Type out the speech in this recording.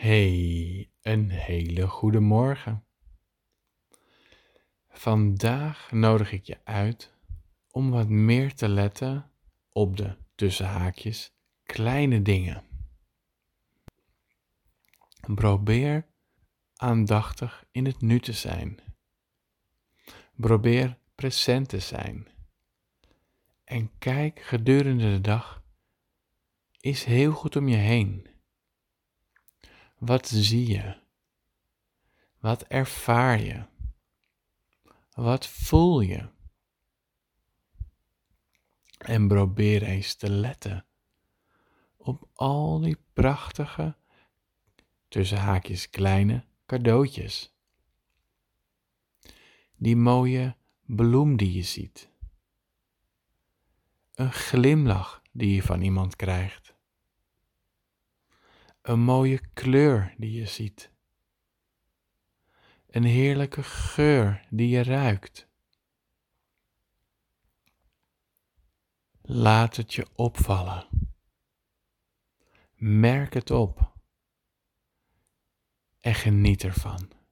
Hey, een hele goede morgen. Vandaag nodig ik je uit om wat meer te letten op de tussen haakjes kleine dingen. Probeer aandachtig in het nu te zijn. Probeer present te zijn. En kijk gedurende de dag eens heel goed om je heen. Wat zie je? Wat ervaar je? Wat voel je? En probeer eens te letten op al die prachtige, tussen haakjes kleine, cadeautjes. Die mooie bloem die je ziet. Een glimlach die je van iemand krijgt. Een mooie kleur die je ziet. Een heerlijke geur die je ruikt. Laat het je opvallen. Merk het op. En geniet ervan.